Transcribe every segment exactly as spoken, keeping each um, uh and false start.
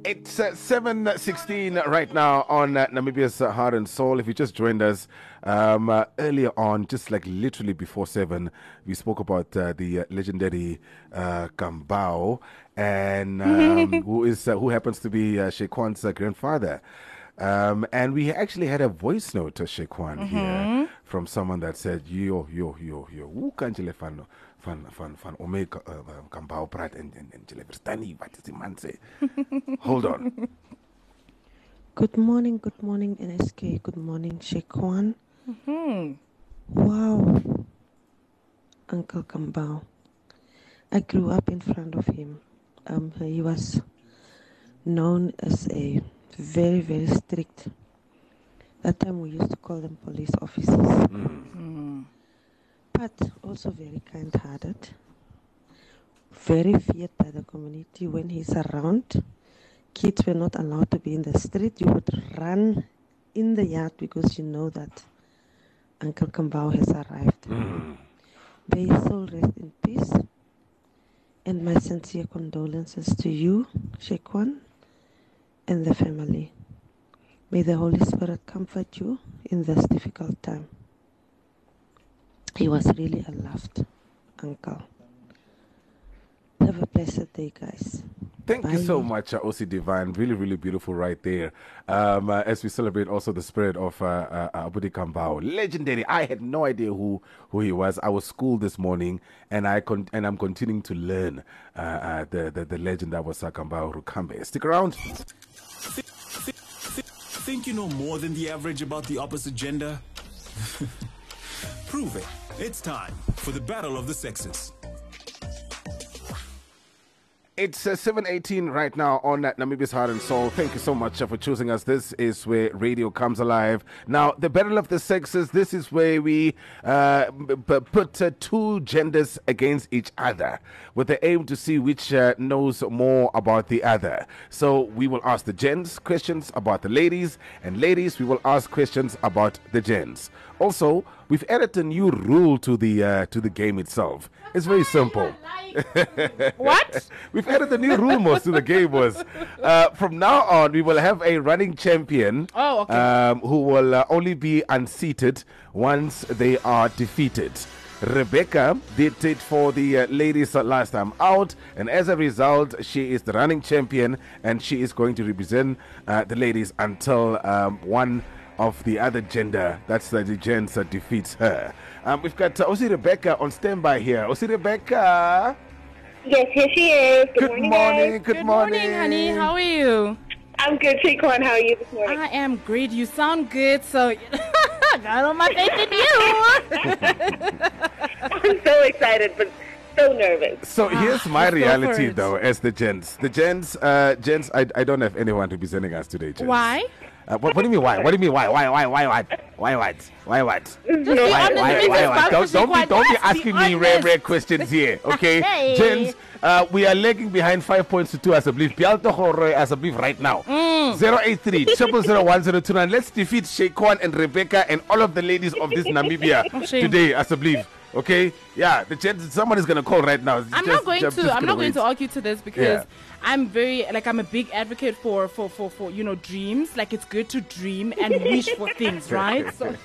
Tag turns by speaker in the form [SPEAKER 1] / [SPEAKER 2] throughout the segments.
[SPEAKER 1] It's uh, seven sixteen right now on uh, Namibia's uh, Heart and Soul. If you just joined us um, uh, earlier on, just like literally before seven, we spoke about uh, the uh, legendary uh, Kambao, and um, who is uh, who happens to be uh, Shequan's uh, grandfather. Um, and we actually had a voice note to Shequan mm-hmm. here from someone that said, yo, yo, yo, yo, hoe kan jullie van, van, van, van Omega Kambao praat en, en, en jullie verstaan niet wat die man zei. Hold on.
[SPEAKER 2] Good morning, good morning, N S K. Good morning, Shequan.
[SPEAKER 3] Mm-hmm.
[SPEAKER 2] Wow. Uncle Kambao. I grew up in front of him. Um, he was known as a very, very strict. That time we used to call them police officers.
[SPEAKER 1] Mm.
[SPEAKER 2] But also very kind-hearted. Very feared by the community when he's around. Kids were not allowed to be in the street. You would run in the yard because you know that Uncle Kambao has arrived.
[SPEAKER 1] Mm.
[SPEAKER 2] May his soul rest in peace. And my sincere condolences to you, Shequan, and the family. May the Holy Spirit comfort you in this difficult time. He was really a loved uncle. Have a blessed day, guys.
[SPEAKER 1] Thank
[SPEAKER 2] Bye.
[SPEAKER 1] you so much, uh, O C Divine. Really, really beautiful right there. Um, uh, as we celebrate also the spirit of uh, uh, Abudi Kambao. Legendary. I had no idea who, who he was. I was schooled this morning, and, I con- and I'm continuing to learn uh, uh, the, the, the legend that was uh, Kambao Rukambe. Stick around.
[SPEAKER 4] Think you know more than the average about the opposite gender? Prove it. It's time for the battle of the sexes.
[SPEAKER 1] It's uh, seven eighteen right now on uh, Namibia's Heart and Soul. Thank you so much uh, for choosing us. This is where radio comes alive. Now, the battle of the sexes, this is where we uh, b- b- put uh, two genders against each other with the aim to see which uh, knows more about the other. So we will ask the gents questions about the ladies, and ladies, we will ask questions about the gents. Also, we've added a new rule to the uh, to the game itself. It's very simple.
[SPEAKER 3] What?
[SPEAKER 1] We've added a new rule most to the game was uh, from now on we will have a running champion
[SPEAKER 3] Oh, okay.
[SPEAKER 1] um, who will uh, only be unseated once they are defeated. Rebecca did it for the uh, ladies uh, last time out, and as a result she is the running champion, and she is going to represent uh, the ladies until um, one of the other gender, that's uh, the gents, uh, defeats her. Um, we've got uh, Osi Rebecca on standby here. Osi Rebecca.
[SPEAKER 5] Yes, here she is. Good,
[SPEAKER 1] Good
[SPEAKER 5] morning,
[SPEAKER 1] morning.
[SPEAKER 5] guys.
[SPEAKER 1] Good,
[SPEAKER 3] Good morning, honey. How are you?
[SPEAKER 5] I'm good, Shequan. How are you this morning?
[SPEAKER 3] I am great. You sound good, so I got all my faith in you.
[SPEAKER 5] I'm so excited, but so nervous.
[SPEAKER 1] So
[SPEAKER 3] Ah,
[SPEAKER 1] here's my
[SPEAKER 3] let's go for
[SPEAKER 1] reality,
[SPEAKER 3] it.
[SPEAKER 1] though, as the gents. The gents, uh, gents, I, I don't have anyone representing us today, gents.
[SPEAKER 3] Why?
[SPEAKER 1] Uh, what, what do you mean why? What do you mean why? Why? Why? Why? What? Why? What? Why? What?
[SPEAKER 3] be
[SPEAKER 1] Why?
[SPEAKER 3] honest
[SPEAKER 1] Why?
[SPEAKER 3] with
[SPEAKER 1] Why?
[SPEAKER 3] me,
[SPEAKER 1] What? Don't, don't be,
[SPEAKER 3] Shequan.
[SPEAKER 1] don't be
[SPEAKER 3] Just be
[SPEAKER 1] asking me rare,
[SPEAKER 3] honest.
[SPEAKER 1] rare questions here, okay?
[SPEAKER 3] Hey.
[SPEAKER 1] Gents, uh, we are lagging behind five points to two, as I believe. Pialto Horoy, as I believe right now.
[SPEAKER 3] Mm.
[SPEAKER 1] Zero eight three triple zero one zero two nine. Let's defeat Shequan and Rebecca and all of the ladies of this Namibia
[SPEAKER 3] Oh, shame.
[SPEAKER 1] today, as I believe. Okay, yeah, the gents. Someone is gonna call right now.
[SPEAKER 3] I'm
[SPEAKER 1] Just-
[SPEAKER 3] not going
[SPEAKER 1] just-
[SPEAKER 3] to.
[SPEAKER 1] just
[SPEAKER 3] I'm
[SPEAKER 1] gonna
[SPEAKER 3] not going
[SPEAKER 1] wait.
[SPEAKER 3] to argue to this because
[SPEAKER 1] Yeah.
[SPEAKER 3] I'm very like I'm a big advocate for for for for you know dreams. Like it's good to dream and wish for things, right? So,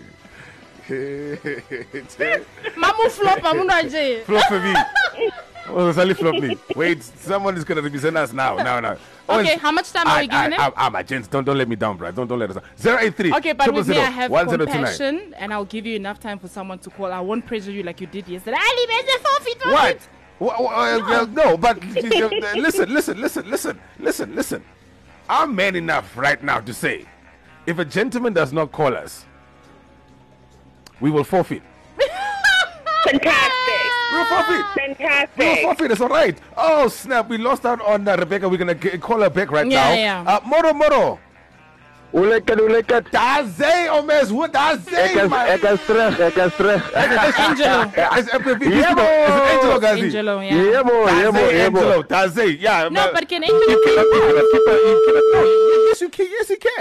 [SPEAKER 3] Mamu flop, mamu naje.
[SPEAKER 1] Flop for me. Oh, Sally flop me. Wait, someone is gonna represent us now. Now, now. Oh,
[SPEAKER 3] Okay,
[SPEAKER 1] it's-
[SPEAKER 3] how much time are we giving him?
[SPEAKER 1] Ah, ah, my gents, don't don't let me down, bro. Don't don't let us down. Zero eight three.
[SPEAKER 3] Okay, but with me, I have
[SPEAKER 1] one zero two nine.
[SPEAKER 3] compassion, and I'll give you enough time for someone to call. I won't pressure you like you did yesterday. Ali, where's the four feet? four
[SPEAKER 1] What?
[SPEAKER 3] feet?
[SPEAKER 1] Wha- wha- uh, well, no, but listen, listen, listen, listen, listen, listen. I'm man enough right now to say, if a gentleman does not call us, we will forfeit.
[SPEAKER 5] Fantastic.
[SPEAKER 1] We will forfeit. We will
[SPEAKER 5] Fantastic.
[SPEAKER 1] forfeit. It's all right. Oh snap! We lost out on uh, Rebecca. We're gonna g- call her back right
[SPEAKER 3] Yeah,
[SPEAKER 1] now.
[SPEAKER 3] yeah.
[SPEAKER 1] Uh, Moro Moro.
[SPEAKER 6] Ulekat, ulekat.
[SPEAKER 1] Daze, Omes, what Daze,
[SPEAKER 6] Ek is,
[SPEAKER 1] man?
[SPEAKER 6] ek is terug, ek is terug.
[SPEAKER 3] Angelo.
[SPEAKER 1] Is it
[SPEAKER 6] Yebo.
[SPEAKER 1] Angelo, Gazi?
[SPEAKER 3] Angelo, yeah.
[SPEAKER 6] Yebo, yebo,
[SPEAKER 1] Daze,
[SPEAKER 6] yebo.
[SPEAKER 1] Angelo, Daze, yeah.
[SPEAKER 3] No,
[SPEAKER 1] man.
[SPEAKER 3] but can
[SPEAKER 1] You
[SPEAKER 3] Angelo
[SPEAKER 1] cannot,
[SPEAKER 3] call?
[SPEAKER 1] you cannot keep her, you cannot, no, yes, you can, yes, he can.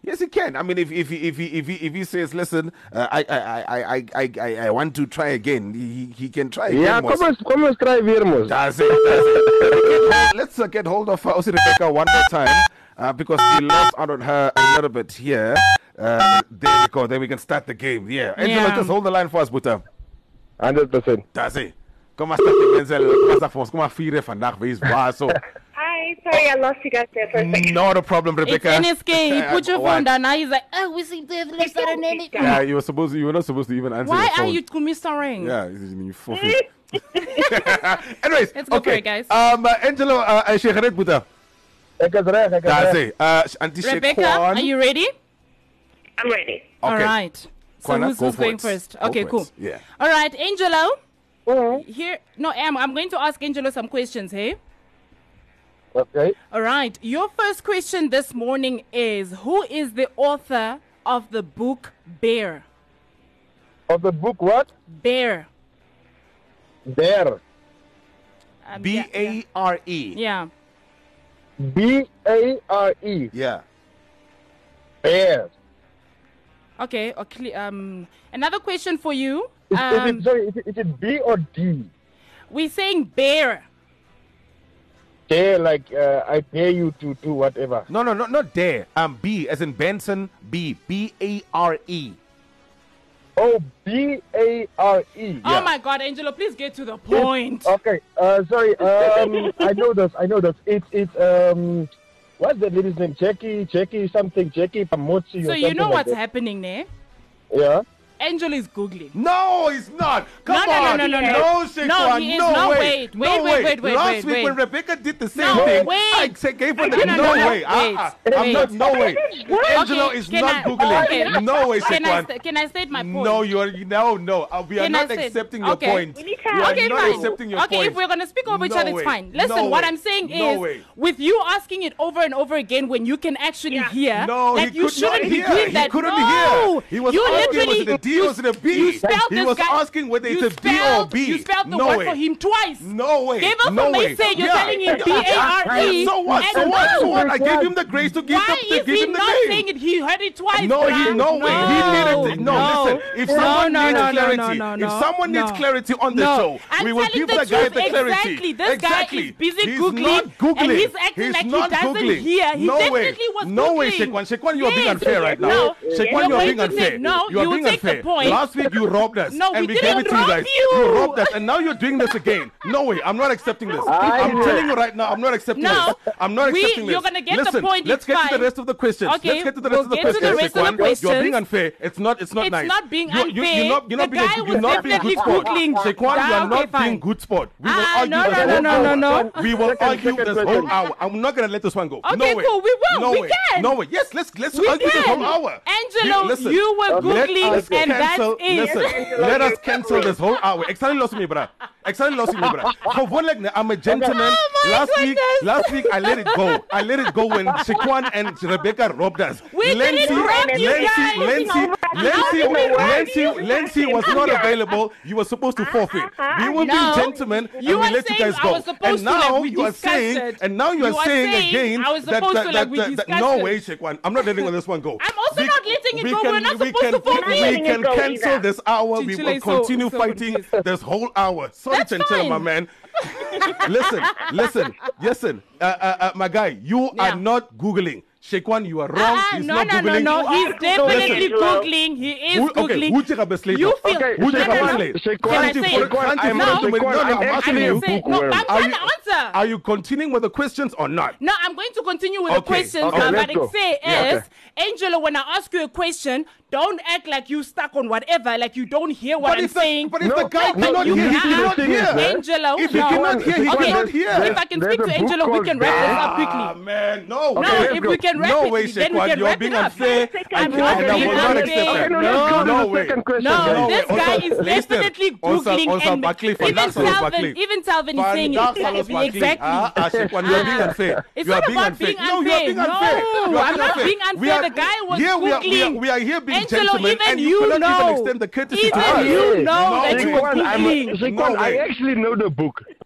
[SPEAKER 1] Yes, he can. I mean, if if he if he if he, if he says, listen, uh, I, I, I, I I I I want to try again, he he can try again.
[SPEAKER 6] Ja, kom ons kom ons try weer mos.
[SPEAKER 1] That's it. That's it. Let's uh, get hold of uh, Osi Rebecca one more time uh, because we lost out on her a little bit here. Uh, there we go. Then we can start the game. Yeah, Angela,
[SPEAKER 3] Yeah.
[SPEAKER 1] just hold the line for us, Buta.
[SPEAKER 6] one hundred percent.
[SPEAKER 1] That's it. Kom maar start die mense. Kom maar vir ons. Kom maar vier vandag. Wees waar so.
[SPEAKER 5] Hi, sorry I lost you guys there for a second.
[SPEAKER 1] Not a problem,
[SPEAKER 3] It's
[SPEAKER 1] Rebecca.
[SPEAKER 3] N S K. He put your
[SPEAKER 1] What?
[SPEAKER 3] phone down. Now he's like, oh, we seem to have left out an N S K.
[SPEAKER 1] Yeah, you were supposed to, you were not supposed to even answer
[SPEAKER 3] Why
[SPEAKER 1] your
[SPEAKER 3] are
[SPEAKER 1] phone.
[SPEAKER 3] you commiserating?
[SPEAKER 1] Yeah, you forfeit. Anyways,
[SPEAKER 3] Let's go
[SPEAKER 1] okay.
[SPEAKER 3] for it, guys.
[SPEAKER 1] Um, uh, Angelo, uh, uh, Sheikh Red Buddha.
[SPEAKER 6] Ek is reg, ek is
[SPEAKER 1] That's
[SPEAKER 6] reg.
[SPEAKER 1] it. Uh, Auntie
[SPEAKER 3] Rebecca,
[SPEAKER 1] Shekwan.
[SPEAKER 3] are you ready?
[SPEAKER 5] I'm ready.
[SPEAKER 3] All
[SPEAKER 1] Okay.
[SPEAKER 3] right. So
[SPEAKER 1] Kwana,
[SPEAKER 3] who's,
[SPEAKER 1] go
[SPEAKER 3] who's
[SPEAKER 1] for
[SPEAKER 3] going
[SPEAKER 1] it.
[SPEAKER 3] first?
[SPEAKER 1] Go
[SPEAKER 3] Okay,
[SPEAKER 1] for
[SPEAKER 3] cool.
[SPEAKER 1] it. Yeah.
[SPEAKER 3] All right, Angelo.
[SPEAKER 6] Mhm.
[SPEAKER 3] Here, no, Am, I'm going to ask Angelo some questions, hey?
[SPEAKER 6] Okay.
[SPEAKER 3] All right. Your first question this morning is, who is the author of the book Bear?
[SPEAKER 6] Of the book what?
[SPEAKER 3] Bear.
[SPEAKER 6] There.
[SPEAKER 3] Um,
[SPEAKER 1] B
[SPEAKER 3] yeah,
[SPEAKER 1] A R E.
[SPEAKER 3] Yeah.
[SPEAKER 6] B A R E.
[SPEAKER 1] Yeah.
[SPEAKER 6] Bear.
[SPEAKER 3] Okay. Okay. Um. Another question for you.
[SPEAKER 6] Is, is
[SPEAKER 3] Um.
[SPEAKER 6] it sorry, is it, is it B or D?
[SPEAKER 3] We're saying bear.
[SPEAKER 6] Dare, like uh, I dare you to do whatever.
[SPEAKER 1] No, no, no, not there. Um, B as in Benson. B. B A R E.
[SPEAKER 6] Oh, B A R E.
[SPEAKER 3] Oh my God, Angelo! Please get to the point.
[SPEAKER 6] Okay, uh, sorry. Um, I know this. I know this. It's it's um, what's the lady's name? Jackie, Jackie something, Jackie Pamotsi.
[SPEAKER 3] So
[SPEAKER 6] or
[SPEAKER 3] you
[SPEAKER 6] something
[SPEAKER 3] know
[SPEAKER 6] like
[SPEAKER 3] what's
[SPEAKER 6] that.
[SPEAKER 3] happening there?
[SPEAKER 6] Yeah.
[SPEAKER 3] Angelo is googling.
[SPEAKER 1] No, he's not. Come
[SPEAKER 3] No, no,
[SPEAKER 1] on.
[SPEAKER 3] no, no, no, no.
[SPEAKER 1] No,
[SPEAKER 3] No,
[SPEAKER 1] Shekwan,
[SPEAKER 3] he is
[SPEAKER 1] no
[SPEAKER 3] not.
[SPEAKER 1] way.
[SPEAKER 3] Wait,
[SPEAKER 1] no
[SPEAKER 3] wait,
[SPEAKER 1] way.
[SPEAKER 3] wait, wait, wait,
[SPEAKER 1] Last
[SPEAKER 3] wait,
[SPEAKER 1] week
[SPEAKER 3] wait.
[SPEAKER 1] when Rebecca did the same
[SPEAKER 3] No,
[SPEAKER 1] thing,
[SPEAKER 3] wait.
[SPEAKER 1] I said, gave her the
[SPEAKER 3] No,
[SPEAKER 1] no,
[SPEAKER 3] no, no, no.
[SPEAKER 1] way.
[SPEAKER 3] Wait,
[SPEAKER 1] Uh, uh, I'm
[SPEAKER 3] wait.
[SPEAKER 1] not, no way. Angelo
[SPEAKER 3] Okay,
[SPEAKER 1] is
[SPEAKER 3] can
[SPEAKER 1] not
[SPEAKER 3] I-
[SPEAKER 1] Googling.
[SPEAKER 3] okay.
[SPEAKER 1] No way,
[SPEAKER 3] Can I,
[SPEAKER 1] Shekwan.
[SPEAKER 3] st- can I state my point?
[SPEAKER 1] No, you are no, no. Uh, we are
[SPEAKER 3] Can I
[SPEAKER 1] not
[SPEAKER 3] say-
[SPEAKER 1] accepting your
[SPEAKER 3] okay.
[SPEAKER 1] point.
[SPEAKER 5] We need
[SPEAKER 1] We
[SPEAKER 5] to-
[SPEAKER 1] are
[SPEAKER 3] Okay,
[SPEAKER 1] not
[SPEAKER 3] fine.
[SPEAKER 1] accepting your
[SPEAKER 3] Okay,
[SPEAKER 1] point.
[SPEAKER 3] if we're going to speak over each
[SPEAKER 1] No
[SPEAKER 3] other,
[SPEAKER 1] way.
[SPEAKER 3] it's fine. Listen,
[SPEAKER 1] No
[SPEAKER 3] what
[SPEAKER 1] way.
[SPEAKER 3] I'm saying
[SPEAKER 1] No
[SPEAKER 3] is,
[SPEAKER 1] way.
[SPEAKER 3] with you asking it over and over again when you can actually
[SPEAKER 5] Yeah.
[SPEAKER 3] hear,
[SPEAKER 1] No,
[SPEAKER 3] like
[SPEAKER 1] he
[SPEAKER 3] you
[SPEAKER 1] could not
[SPEAKER 3] shouldn't be
[SPEAKER 1] hear.
[SPEAKER 3] doing
[SPEAKER 1] He
[SPEAKER 3] that.
[SPEAKER 1] couldn't
[SPEAKER 3] no.
[SPEAKER 1] hear. He was
[SPEAKER 3] you
[SPEAKER 1] asking,
[SPEAKER 3] literally,
[SPEAKER 1] was it a D
[SPEAKER 3] you,
[SPEAKER 1] or was it a B?
[SPEAKER 3] You spelled
[SPEAKER 1] He
[SPEAKER 3] this
[SPEAKER 1] was
[SPEAKER 3] guy,
[SPEAKER 1] asking whether
[SPEAKER 3] you
[SPEAKER 1] it's a B
[SPEAKER 3] spelled,
[SPEAKER 1] or B.
[SPEAKER 3] You spelled the
[SPEAKER 1] No
[SPEAKER 3] word
[SPEAKER 1] way.
[SPEAKER 3] for him twice.
[SPEAKER 1] No way.
[SPEAKER 3] Gave us
[SPEAKER 1] no
[SPEAKER 3] a
[SPEAKER 1] way.
[SPEAKER 3] message, you're
[SPEAKER 1] Yeah.
[SPEAKER 3] telling him B A R E.
[SPEAKER 1] So what? So
[SPEAKER 3] and
[SPEAKER 1] what? So
[SPEAKER 3] no.
[SPEAKER 1] what? I gave him the grace to give,
[SPEAKER 3] Why
[SPEAKER 1] the, to
[SPEAKER 3] is
[SPEAKER 1] give
[SPEAKER 3] he
[SPEAKER 1] him the
[SPEAKER 3] not
[SPEAKER 1] name.
[SPEAKER 3] saying it? He heard it twice.
[SPEAKER 1] No, he,
[SPEAKER 3] bruh.
[SPEAKER 1] no way. He needed to, no,
[SPEAKER 3] no.
[SPEAKER 1] listen. If
[SPEAKER 3] No,
[SPEAKER 1] someone
[SPEAKER 3] no,
[SPEAKER 1] needs
[SPEAKER 3] no, no,
[SPEAKER 1] clarity,
[SPEAKER 3] no, no,
[SPEAKER 1] if
[SPEAKER 3] no,
[SPEAKER 1] someone
[SPEAKER 3] no.
[SPEAKER 1] needs clarity on the
[SPEAKER 3] No.
[SPEAKER 1] show,
[SPEAKER 3] I'm
[SPEAKER 1] we will
[SPEAKER 3] telling
[SPEAKER 1] give
[SPEAKER 3] the
[SPEAKER 1] the guy
[SPEAKER 3] truth.
[SPEAKER 1] the clarity.
[SPEAKER 3] Exactly. This
[SPEAKER 1] exactly.
[SPEAKER 3] guy is busy
[SPEAKER 1] He's
[SPEAKER 3] googling,
[SPEAKER 1] not googling.
[SPEAKER 3] and he's acting
[SPEAKER 1] He's
[SPEAKER 3] like he
[SPEAKER 1] not
[SPEAKER 3] doesn't
[SPEAKER 1] googling.
[SPEAKER 3] hear. He
[SPEAKER 1] no
[SPEAKER 3] definitely
[SPEAKER 1] way.
[SPEAKER 3] was
[SPEAKER 1] No way,
[SPEAKER 3] googling.
[SPEAKER 1] Shekwan. Shekwan, you are being
[SPEAKER 3] Yes.
[SPEAKER 1] unfair right now.
[SPEAKER 3] No.
[SPEAKER 1] Shekwan,
[SPEAKER 3] You're
[SPEAKER 1] you are
[SPEAKER 3] going
[SPEAKER 1] being
[SPEAKER 3] to
[SPEAKER 1] unfair.
[SPEAKER 3] take- no,
[SPEAKER 1] you are
[SPEAKER 3] you
[SPEAKER 1] being
[SPEAKER 3] take the
[SPEAKER 1] unfair.
[SPEAKER 3] point.
[SPEAKER 1] Last week you robbed us,
[SPEAKER 3] No,
[SPEAKER 1] and
[SPEAKER 3] we
[SPEAKER 1] we gave
[SPEAKER 3] didn't
[SPEAKER 1] it to you
[SPEAKER 3] rob
[SPEAKER 1] guys.
[SPEAKER 3] you.
[SPEAKER 1] robbed us, and now you're doing this again. No way. I'm not accepting this.
[SPEAKER 6] I
[SPEAKER 1] I'm
[SPEAKER 6] know.
[SPEAKER 1] telling you right now, I'm not accepting
[SPEAKER 3] No.
[SPEAKER 1] this. I'm not
[SPEAKER 3] We-
[SPEAKER 1] accepting this.
[SPEAKER 3] you're gonna get the
[SPEAKER 1] Listen,
[SPEAKER 3] point,
[SPEAKER 1] let's
[SPEAKER 3] it's
[SPEAKER 1] get to the
[SPEAKER 3] fine.
[SPEAKER 1] rest of the questions.
[SPEAKER 3] Okay,
[SPEAKER 1] Let's get to the
[SPEAKER 3] we'll
[SPEAKER 1] rest of the
[SPEAKER 3] get to the
[SPEAKER 1] questions.
[SPEAKER 3] rest of the
[SPEAKER 1] Shekwan. You're
[SPEAKER 3] questions.
[SPEAKER 1] being unfair. It's not. It's not
[SPEAKER 3] It's
[SPEAKER 1] nice.
[SPEAKER 3] not being
[SPEAKER 1] You- you-
[SPEAKER 3] unfair.
[SPEAKER 1] You're not. You're not
[SPEAKER 3] The
[SPEAKER 1] being.
[SPEAKER 3] guy
[SPEAKER 1] A,
[SPEAKER 3] was
[SPEAKER 1] you're not being a
[SPEAKER 3] definitely
[SPEAKER 1] good sport.
[SPEAKER 3] googling.
[SPEAKER 1] Shekwan,
[SPEAKER 3] Ah,
[SPEAKER 1] you are
[SPEAKER 3] okay,
[SPEAKER 1] not
[SPEAKER 3] fine.
[SPEAKER 1] being good sport. We will
[SPEAKER 3] Ah,
[SPEAKER 1] argue
[SPEAKER 3] no,
[SPEAKER 1] this
[SPEAKER 3] no,
[SPEAKER 1] whole
[SPEAKER 3] no, no,
[SPEAKER 1] hour.
[SPEAKER 3] no, no.
[SPEAKER 1] We will
[SPEAKER 6] Second,
[SPEAKER 1] argue
[SPEAKER 6] second
[SPEAKER 1] this
[SPEAKER 6] question.
[SPEAKER 1] whole hour. I'm not gonna let this one go.
[SPEAKER 3] Okay,
[SPEAKER 1] no way.
[SPEAKER 3] cool. We will.
[SPEAKER 1] No
[SPEAKER 3] We
[SPEAKER 1] way.
[SPEAKER 3] can.
[SPEAKER 1] No way. Yes. Let's let's
[SPEAKER 3] We
[SPEAKER 1] argue this
[SPEAKER 3] can.
[SPEAKER 1] whole hour.
[SPEAKER 3] Angelo,
[SPEAKER 1] We- listen.
[SPEAKER 3] you were
[SPEAKER 1] Let
[SPEAKER 3] googling,
[SPEAKER 1] us
[SPEAKER 3] and
[SPEAKER 1] cancel,
[SPEAKER 3] that's it.
[SPEAKER 1] Listen, let us cancel this whole hour. Exactly lost me, bruh. Exactly lost me, bruh. For one, like, I'm a gentleman.
[SPEAKER 3] Oh my
[SPEAKER 1] last week,
[SPEAKER 3] goodness.
[SPEAKER 1] last week I let it go. I let it go when Shekwan and Rebecca robbed us.
[SPEAKER 3] We didn't rob you
[SPEAKER 1] Lency,
[SPEAKER 3] guys.
[SPEAKER 1] Lency,
[SPEAKER 3] How
[SPEAKER 1] Lency,
[SPEAKER 3] did we rob
[SPEAKER 1] Lency,
[SPEAKER 3] you?
[SPEAKER 1] Lency was not available. You were supposed to forfeit. We were being
[SPEAKER 3] No.
[SPEAKER 1] gentlemen, and
[SPEAKER 3] You
[SPEAKER 1] we
[SPEAKER 3] are
[SPEAKER 1] let you
[SPEAKER 3] saying
[SPEAKER 1] guys
[SPEAKER 3] I
[SPEAKER 1] go.
[SPEAKER 3] was supposed
[SPEAKER 1] And
[SPEAKER 3] to,
[SPEAKER 1] now
[SPEAKER 3] like, we
[SPEAKER 1] you are
[SPEAKER 3] discussed
[SPEAKER 1] saying,
[SPEAKER 3] it.
[SPEAKER 1] and now you are
[SPEAKER 3] You are
[SPEAKER 1] saying
[SPEAKER 3] saying
[SPEAKER 1] again
[SPEAKER 3] I was
[SPEAKER 1] that
[SPEAKER 3] supposed
[SPEAKER 1] that
[SPEAKER 3] to,
[SPEAKER 1] that,
[SPEAKER 3] like, we
[SPEAKER 1] that, that
[SPEAKER 3] discussed
[SPEAKER 1] no
[SPEAKER 3] it.
[SPEAKER 1] way, Shekwan. I'm not letting this one go.
[SPEAKER 3] I'm also
[SPEAKER 1] We-
[SPEAKER 3] not letting it
[SPEAKER 1] we
[SPEAKER 3] go.
[SPEAKER 1] can-
[SPEAKER 3] We're not
[SPEAKER 1] we
[SPEAKER 3] supposed
[SPEAKER 1] can,
[SPEAKER 3] to forfeit.
[SPEAKER 1] We
[SPEAKER 5] letting
[SPEAKER 1] can
[SPEAKER 5] it go
[SPEAKER 1] cancel
[SPEAKER 5] either.
[SPEAKER 1] this hour. We will
[SPEAKER 3] Chichile, so-
[SPEAKER 1] continue
[SPEAKER 3] so
[SPEAKER 1] fighting
[SPEAKER 3] confused.
[SPEAKER 1] this whole hour. Sorry,
[SPEAKER 3] That's
[SPEAKER 1] Chinchilla, my
[SPEAKER 3] fine.
[SPEAKER 1] man. listen, listen, listen. Uh, uh, uh, my guy, you
[SPEAKER 3] Yeah.
[SPEAKER 1] are not Googling. Shekwan, you are wrong.
[SPEAKER 3] Ah,
[SPEAKER 1] He's
[SPEAKER 3] no,
[SPEAKER 1] not
[SPEAKER 3] no, no,
[SPEAKER 1] Googling.
[SPEAKER 3] no. He's definitely
[SPEAKER 5] Listen.
[SPEAKER 3] googling. He is
[SPEAKER 1] Who- okay,
[SPEAKER 3] googling.
[SPEAKER 1] who take up a slave?
[SPEAKER 3] You feel
[SPEAKER 6] Okay,
[SPEAKER 1] Who take
[SPEAKER 3] no,
[SPEAKER 1] up
[SPEAKER 3] no,
[SPEAKER 1] a
[SPEAKER 3] no.
[SPEAKER 1] slave?
[SPEAKER 6] Shekwan,
[SPEAKER 3] Can I
[SPEAKER 1] Thank you
[SPEAKER 3] say
[SPEAKER 1] for-
[SPEAKER 3] it?
[SPEAKER 1] thank you
[SPEAKER 6] I'm
[SPEAKER 1] for
[SPEAKER 3] No.
[SPEAKER 1] letting me- no, no,
[SPEAKER 6] I'm
[SPEAKER 1] I'm
[SPEAKER 3] I
[SPEAKER 1] asking
[SPEAKER 6] actually
[SPEAKER 1] you.
[SPEAKER 3] can say no.
[SPEAKER 6] bookworm.
[SPEAKER 3] I'm
[SPEAKER 1] Are
[SPEAKER 3] trying
[SPEAKER 1] you,
[SPEAKER 3] to answer.
[SPEAKER 1] are you continuing with the questions or not?
[SPEAKER 3] No, I'm going to continue with the
[SPEAKER 1] Okay,
[SPEAKER 3] questions.
[SPEAKER 1] okay,
[SPEAKER 3] now,
[SPEAKER 6] let's
[SPEAKER 3] but
[SPEAKER 6] go.
[SPEAKER 3] it say
[SPEAKER 1] Yeah,
[SPEAKER 3] is, Angelo, when I ask you a question, don't act like you stuck on whatever, like you don't hear what
[SPEAKER 1] But
[SPEAKER 3] I'm
[SPEAKER 1] if, the,
[SPEAKER 3] saying.
[SPEAKER 1] but if
[SPEAKER 6] No,
[SPEAKER 1] the guy
[SPEAKER 6] no,
[SPEAKER 1] cannot
[SPEAKER 3] you
[SPEAKER 1] hear, he
[SPEAKER 3] have-
[SPEAKER 1] cannot
[SPEAKER 6] the thing is,
[SPEAKER 1] hear.
[SPEAKER 6] eh?
[SPEAKER 3] Angelo,
[SPEAKER 1] If he
[SPEAKER 3] no.
[SPEAKER 1] cannot hear, he
[SPEAKER 6] Shekwan,
[SPEAKER 3] Okay,
[SPEAKER 1] cannot hear.
[SPEAKER 3] if I can
[SPEAKER 6] There's
[SPEAKER 3] speak
[SPEAKER 6] a
[SPEAKER 3] to
[SPEAKER 6] book
[SPEAKER 3] Angelo, we
[SPEAKER 6] called
[SPEAKER 3] can wrap this up
[SPEAKER 1] Ah,
[SPEAKER 3] quickly.
[SPEAKER 1] man, no.
[SPEAKER 3] No,
[SPEAKER 6] Okay, let's
[SPEAKER 3] if
[SPEAKER 6] go.
[SPEAKER 3] we can wrap
[SPEAKER 1] No
[SPEAKER 3] it,
[SPEAKER 1] way,
[SPEAKER 3] then we
[SPEAKER 1] Shekwan.
[SPEAKER 3] can
[SPEAKER 1] You're
[SPEAKER 3] wrap
[SPEAKER 1] being
[SPEAKER 3] it up.
[SPEAKER 1] unfair. I,
[SPEAKER 3] I'm
[SPEAKER 1] can,
[SPEAKER 3] not
[SPEAKER 1] and I
[SPEAKER 3] being
[SPEAKER 1] will not
[SPEAKER 3] unfair.
[SPEAKER 1] accept
[SPEAKER 6] Okay,
[SPEAKER 1] that.
[SPEAKER 6] no, let's go to
[SPEAKER 1] no
[SPEAKER 6] the
[SPEAKER 1] way.
[SPEAKER 6] second question.
[SPEAKER 3] No,
[SPEAKER 6] guys.
[SPEAKER 3] this
[SPEAKER 1] way.
[SPEAKER 3] guy
[SPEAKER 1] Also,
[SPEAKER 3] is
[SPEAKER 1] Leicester,
[SPEAKER 3] definitely
[SPEAKER 1] also-
[SPEAKER 3] googling
[SPEAKER 1] also
[SPEAKER 3] and
[SPEAKER 1] Buckley,
[SPEAKER 3] even
[SPEAKER 1] Vandaag zelfs
[SPEAKER 3] Salvin,
[SPEAKER 1] Buckley.
[SPEAKER 3] even Salvin is saying
[SPEAKER 1] Vandaag
[SPEAKER 3] it.
[SPEAKER 1] zelfs Buckley.
[SPEAKER 3] Exactly.
[SPEAKER 1] Ah, ah, Shekwan, you're being unfair.
[SPEAKER 3] It's
[SPEAKER 1] you are
[SPEAKER 3] not
[SPEAKER 1] being
[SPEAKER 3] about
[SPEAKER 1] unfair.
[SPEAKER 3] being
[SPEAKER 1] No, you are
[SPEAKER 3] unfair.
[SPEAKER 1] being
[SPEAKER 3] No,
[SPEAKER 1] unfair. You are
[SPEAKER 3] I'm not being
[SPEAKER 1] We
[SPEAKER 3] unfair.
[SPEAKER 1] are-
[SPEAKER 3] The guy was
[SPEAKER 1] here we are, we are,
[SPEAKER 3] googling.
[SPEAKER 1] we are here being
[SPEAKER 3] Angelo,
[SPEAKER 1] gentlemen,
[SPEAKER 3] even
[SPEAKER 1] and you,
[SPEAKER 3] you
[SPEAKER 1] cannot
[SPEAKER 3] know.
[SPEAKER 1] even extend the courtesy to
[SPEAKER 3] Even
[SPEAKER 1] us.
[SPEAKER 3] you know
[SPEAKER 1] No
[SPEAKER 3] that
[SPEAKER 1] way.
[SPEAKER 3] you were
[SPEAKER 6] Shekwan, I'm a-
[SPEAKER 3] googling.
[SPEAKER 6] Shekwan,
[SPEAKER 1] No
[SPEAKER 6] I
[SPEAKER 1] way.
[SPEAKER 6] actually know the book.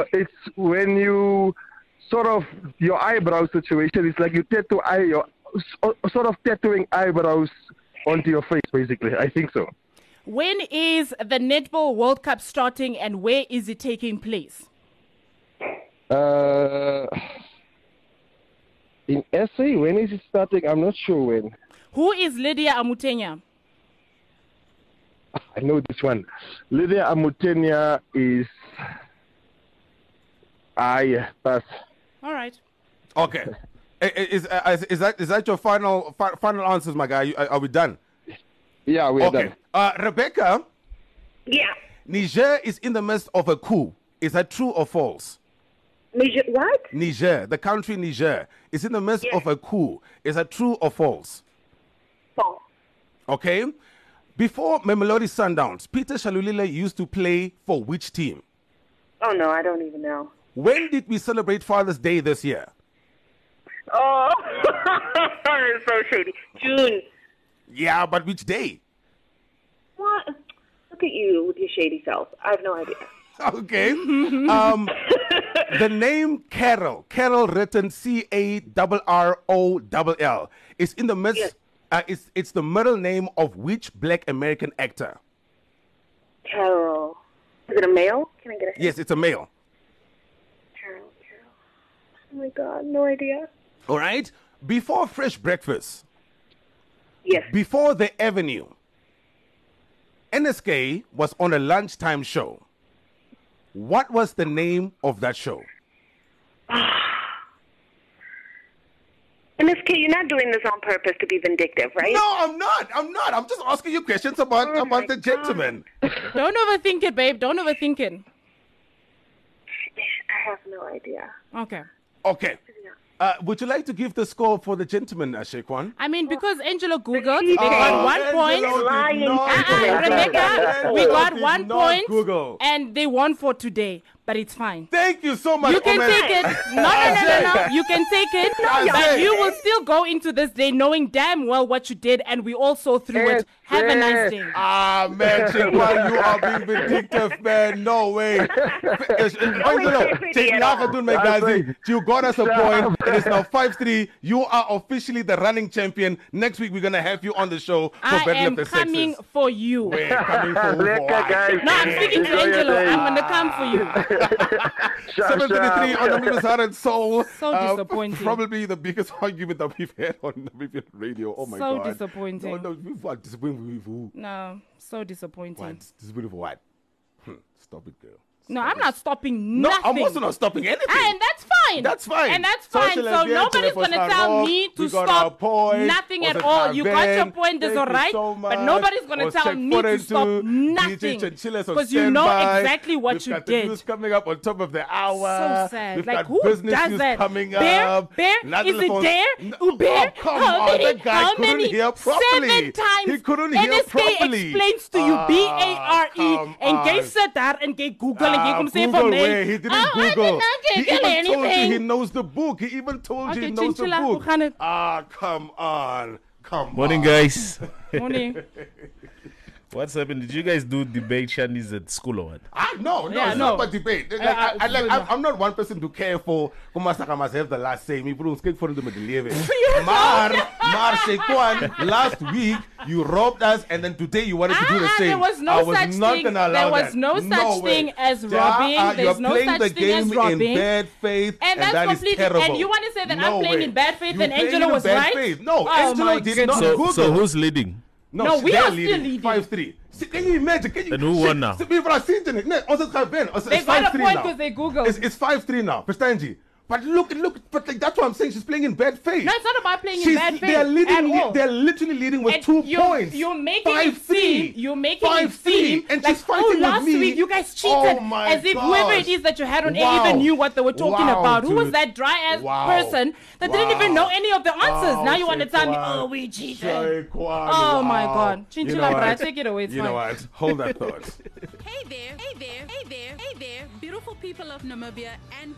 [SPEAKER 6] uh, it's when you sort of your eyebrow situation. It's like you tattoo eye your sort of tattooing eyebrows onto your face. Basically, I think so.
[SPEAKER 3] When is the Netball World Cup starting, and where is it taking place?
[SPEAKER 6] Uh, In S A, when is it starting? I'm not sure when.
[SPEAKER 3] Who is Lydia Amutenya?
[SPEAKER 6] I know this one. Lydia Amutenya is... Ah, yeah, pass.
[SPEAKER 3] All right.
[SPEAKER 1] Okay. I- I- is, uh, is is that is that your final fi- final answers, my guy? Are, are we done?
[SPEAKER 6] Yeah, we're
[SPEAKER 1] Okay.
[SPEAKER 6] done.
[SPEAKER 1] Uh, Rebecca,
[SPEAKER 5] Yeah.
[SPEAKER 1] Niger is in the midst of a coup. Is that true or false?
[SPEAKER 5] Niger, what?
[SPEAKER 1] Niger, the country Niger, is in the midst
[SPEAKER 5] Yes.
[SPEAKER 1] of a coup. Is that true or false?
[SPEAKER 5] False.
[SPEAKER 1] Okay. Before Mamelodi Sundowns, Peter Shalulile used to play for which team?
[SPEAKER 5] Oh, no, I don't even know.
[SPEAKER 1] When did we celebrate Father's Day this year?
[SPEAKER 5] Oh, it's so shady. June.
[SPEAKER 1] Yeah, but which day?
[SPEAKER 5] What? Look at you with your shady self. I have no idea.
[SPEAKER 1] Okay. um, the name Carol, Carol written C A R R O L L, is in the midst.
[SPEAKER 5] Yes.
[SPEAKER 1] Uh, it's it's the middle name of which Black American actor?
[SPEAKER 5] Carol. Is it a male? Can I get a hint?
[SPEAKER 1] Yes, it's a male.
[SPEAKER 5] Carol, Carol. Oh, my God. No idea.
[SPEAKER 1] All right. Before Fresh Breakfast,
[SPEAKER 5] Yes.
[SPEAKER 1] before The Avenue, N S K was on a lunchtime show. What was the name of that show?
[SPEAKER 5] M S K, you're not doing this on purpose to be vindictive, right?
[SPEAKER 1] No, I'm not. I'm not. I'm just asking you questions about,
[SPEAKER 5] Oh
[SPEAKER 1] about
[SPEAKER 5] my
[SPEAKER 1] the gentleman.
[SPEAKER 3] Don't overthink it, babe. Don't overthink it.
[SPEAKER 5] I have no idea.
[SPEAKER 3] Okay.
[SPEAKER 1] Okay. Uh, would you like to give the score for the gentleman, uh, Sheikwan?
[SPEAKER 3] I mean, because Angela Googled, they
[SPEAKER 5] Oh,
[SPEAKER 3] got one
[SPEAKER 1] Angelo
[SPEAKER 3] point.
[SPEAKER 1] did
[SPEAKER 5] Lying
[SPEAKER 1] not
[SPEAKER 5] to
[SPEAKER 3] Uh-uh,
[SPEAKER 5] me.
[SPEAKER 3] Rebecca, we
[SPEAKER 1] Angelo
[SPEAKER 3] got
[SPEAKER 1] did
[SPEAKER 3] one
[SPEAKER 1] not
[SPEAKER 3] point,
[SPEAKER 1] Google.
[SPEAKER 3] and they won for today, but it's fine.
[SPEAKER 1] Thank you so much.
[SPEAKER 3] You can
[SPEAKER 1] Omen.
[SPEAKER 3] take it. No, no, no, no, no. You can take it.
[SPEAKER 1] I
[SPEAKER 3] But
[SPEAKER 1] say.
[SPEAKER 3] you will still go into this day knowing damn well what you did, and we all saw through it. Have a nice day.
[SPEAKER 1] Ah, man, Sheikwan, you are being vindictive, man. No way. Angelo, take Lagadun, my
[SPEAKER 6] I
[SPEAKER 1] guys.
[SPEAKER 6] say.
[SPEAKER 1] You got us a point. It is now five three. You are officially the running champion. Next week, we're going to have you on the show for
[SPEAKER 3] I
[SPEAKER 1] Battle
[SPEAKER 3] am
[SPEAKER 1] of the
[SPEAKER 3] coming
[SPEAKER 1] Sexes.
[SPEAKER 3] for you.
[SPEAKER 1] We're coming for who,
[SPEAKER 6] Lekker,
[SPEAKER 1] boy?
[SPEAKER 6] guys.
[SPEAKER 3] No, I'm speaking to
[SPEAKER 6] Enjoy your
[SPEAKER 3] Angelo.
[SPEAKER 6] day.
[SPEAKER 3] I'm going to come for you.
[SPEAKER 6] Sharp,
[SPEAKER 1] seven thirty-three
[SPEAKER 6] sharp.
[SPEAKER 1] on Namibia's Heart and Soul.
[SPEAKER 3] So
[SPEAKER 1] Uh,
[SPEAKER 3] disappointing.
[SPEAKER 1] Probably the biggest argument that we've had on Namibian radio. Oh my
[SPEAKER 3] So
[SPEAKER 1] god.
[SPEAKER 3] disappointing.
[SPEAKER 1] No, no, we've what disappointed with who?
[SPEAKER 3] No, so disappointing.
[SPEAKER 1] What? Disappointed for what? Hmm. Stop it, girl.
[SPEAKER 3] No, I'm not stopping
[SPEAKER 1] No,
[SPEAKER 3] nothing.
[SPEAKER 1] I'm also not stopping anything.
[SPEAKER 3] And that's fine.
[SPEAKER 1] That's fine.
[SPEAKER 3] And that's fine.
[SPEAKER 1] Social
[SPEAKER 3] So
[SPEAKER 1] event,
[SPEAKER 3] nobody's
[SPEAKER 1] telephone
[SPEAKER 3] going to
[SPEAKER 1] star
[SPEAKER 3] tell
[SPEAKER 1] rock,
[SPEAKER 3] me to
[SPEAKER 1] we got our
[SPEAKER 3] stop
[SPEAKER 1] point.
[SPEAKER 3] nothing
[SPEAKER 1] Was
[SPEAKER 3] at
[SPEAKER 1] it
[SPEAKER 3] all. You got your
[SPEAKER 1] Carven?
[SPEAKER 3] point. That's
[SPEAKER 1] Thank
[SPEAKER 3] all
[SPEAKER 1] you
[SPEAKER 3] right.
[SPEAKER 1] so
[SPEAKER 3] But
[SPEAKER 1] much.
[SPEAKER 3] nobody's going to
[SPEAKER 1] Was
[SPEAKER 3] tell
[SPEAKER 1] checked
[SPEAKER 3] me
[SPEAKER 1] for
[SPEAKER 3] to
[SPEAKER 1] into
[SPEAKER 3] stop
[SPEAKER 1] D J
[SPEAKER 3] nothing.
[SPEAKER 1] Chinchilla's on
[SPEAKER 3] Because you know
[SPEAKER 1] standby.
[SPEAKER 3] exactly what
[SPEAKER 1] We've
[SPEAKER 3] you
[SPEAKER 1] got
[SPEAKER 3] did.
[SPEAKER 1] The news coming up on top of the hour.
[SPEAKER 3] So sad.
[SPEAKER 1] We've
[SPEAKER 3] Like,
[SPEAKER 1] got
[SPEAKER 3] who
[SPEAKER 1] business
[SPEAKER 3] does
[SPEAKER 1] news
[SPEAKER 3] that?
[SPEAKER 1] coming
[SPEAKER 3] Bear?
[SPEAKER 1] up.
[SPEAKER 3] Bear?
[SPEAKER 1] Not
[SPEAKER 3] Is
[SPEAKER 1] the
[SPEAKER 3] it
[SPEAKER 1] phone-
[SPEAKER 3] Dare?
[SPEAKER 1] No,
[SPEAKER 3] Ooh, Bear?
[SPEAKER 1] Oh, come
[SPEAKER 3] How
[SPEAKER 1] on.
[SPEAKER 3] many,
[SPEAKER 1] That guy
[SPEAKER 3] how
[SPEAKER 1] couldn't
[SPEAKER 3] many?
[SPEAKER 1] hear properly.
[SPEAKER 3] Seven times.
[SPEAKER 1] He couldn't hear
[SPEAKER 3] N S K
[SPEAKER 1] properly.
[SPEAKER 3] explains to you
[SPEAKER 1] Ah,
[SPEAKER 3] B A R E
[SPEAKER 1] come
[SPEAKER 3] and
[SPEAKER 1] on.
[SPEAKER 3] gay sit there and gay Google and gay
[SPEAKER 1] Ah,
[SPEAKER 3] come say
[SPEAKER 1] Google
[SPEAKER 3] for me.
[SPEAKER 1] where? He didn't
[SPEAKER 3] Oh, I
[SPEAKER 1] Google.
[SPEAKER 3] did not
[SPEAKER 1] He
[SPEAKER 3] Google
[SPEAKER 1] even told you he
[SPEAKER 3] anything.
[SPEAKER 1] knows the book. He even told you he
[SPEAKER 3] Okay,
[SPEAKER 1] knows the
[SPEAKER 3] Chinchilla,
[SPEAKER 1] book.
[SPEAKER 3] we gaan het-
[SPEAKER 1] Ah, come on. Come
[SPEAKER 7] Morning,
[SPEAKER 1] on.
[SPEAKER 7] guys.
[SPEAKER 3] Morning.
[SPEAKER 7] What's happened? Did you guys do debate Shani's at school or what?
[SPEAKER 1] Ah, no, no,
[SPEAKER 3] Yeah,
[SPEAKER 1] it's
[SPEAKER 3] no.
[SPEAKER 1] not about debate. Like,
[SPEAKER 3] Uh,
[SPEAKER 1] I, I,
[SPEAKER 3] uh,
[SPEAKER 1] like,
[SPEAKER 3] no.
[SPEAKER 1] I'm, I'm not one person to care for Kumasaka must have the last say. Me, bro, skate for him to believe it. Mar, Mar Shekwan, last week you robbed us, and then today you wanted to do the
[SPEAKER 3] Ah,
[SPEAKER 1] same.
[SPEAKER 3] there was no
[SPEAKER 1] I was
[SPEAKER 3] such
[SPEAKER 1] not
[SPEAKER 3] thing.
[SPEAKER 1] gonna allow
[SPEAKER 3] There was
[SPEAKER 1] that.
[SPEAKER 3] no such
[SPEAKER 1] way.
[SPEAKER 3] thing as
[SPEAKER 1] Yeah,
[SPEAKER 3] robbing.
[SPEAKER 1] uh,
[SPEAKER 3] There's
[SPEAKER 1] you're
[SPEAKER 3] no
[SPEAKER 1] playing
[SPEAKER 3] such
[SPEAKER 1] the
[SPEAKER 3] thing as
[SPEAKER 1] game
[SPEAKER 3] robbing.
[SPEAKER 1] in bad faith,
[SPEAKER 3] And that's
[SPEAKER 1] that is
[SPEAKER 3] completely-
[SPEAKER 1] terrible.
[SPEAKER 3] and you wanna say that I'm
[SPEAKER 1] No
[SPEAKER 3] playing
[SPEAKER 1] way.
[SPEAKER 3] in bad faith
[SPEAKER 1] You're
[SPEAKER 3] and
[SPEAKER 1] playing
[SPEAKER 3] Angelo
[SPEAKER 1] in
[SPEAKER 3] was
[SPEAKER 1] bad
[SPEAKER 3] right?
[SPEAKER 1] faith. No,
[SPEAKER 3] Oh,
[SPEAKER 1] Angelo
[SPEAKER 3] my
[SPEAKER 1] did
[SPEAKER 3] goodness.
[SPEAKER 1] not
[SPEAKER 7] So,
[SPEAKER 1] Google.
[SPEAKER 7] so who's leading?
[SPEAKER 3] No, we
[SPEAKER 1] they're
[SPEAKER 3] are still leading.
[SPEAKER 1] five three. See, can you imagine? Can you,
[SPEAKER 7] And who won now?
[SPEAKER 1] See, people are seeing it. No, also it's been. It's
[SPEAKER 3] They got a
[SPEAKER 1] five three
[SPEAKER 3] point
[SPEAKER 1] now.
[SPEAKER 3] because they Googled.
[SPEAKER 1] It's, it's five three now. Prestanji. But look, look, but like, that's what I'm saying. She's playing in bad faith.
[SPEAKER 3] No, it's not about playing in
[SPEAKER 1] She's,
[SPEAKER 3] bad faith
[SPEAKER 1] They are leading.
[SPEAKER 3] at all.
[SPEAKER 1] They are literally leading with
[SPEAKER 3] And
[SPEAKER 1] two
[SPEAKER 3] you're,
[SPEAKER 1] points.
[SPEAKER 3] You're making
[SPEAKER 1] five,
[SPEAKER 3] it seem. You're making
[SPEAKER 1] five,
[SPEAKER 3] it seem
[SPEAKER 1] and
[SPEAKER 3] like
[SPEAKER 1] she's fighting
[SPEAKER 3] oh,
[SPEAKER 1] with
[SPEAKER 3] last
[SPEAKER 1] me.
[SPEAKER 3] week you guys cheated,
[SPEAKER 1] Oh my
[SPEAKER 3] as if whoever
[SPEAKER 1] gosh.
[SPEAKER 3] it is that you had on
[SPEAKER 1] Wow.
[SPEAKER 3] air even knew what they were talking
[SPEAKER 1] Wow,
[SPEAKER 3] about. Who was
[SPEAKER 1] dude.
[SPEAKER 3] that dry ass
[SPEAKER 1] Wow.
[SPEAKER 3] person that didn't even
[SPEAKER 1] Wow.
[SPEAKER 3] know any of the answers?
[SPEAKER 1] Wow,
[SPEAKER 3] now you want to tell me,
[SPEAKER 1] Shaquan.
[SPEAKER 3] oh, we cheated.
[SPEAKER 1] Shaquan,
[SPEAKER 3] Oh my
[SPEAKER 1] wow.
[SPEAKER 3] God,
[SPEAKER 1] You know
[SPEAKER 3] Chinchilla,
[SPEAKER 1] what?
[SPEAKER 3] bruh, take it away. It's
[SPEAKER 1] You
[SPEAKER 3] fine.
[SPEAKER 1] know what? Hold that thought.
[SPEAKER 8] Hey there, hey there, hey there, hey there, beautiful people of Namibia and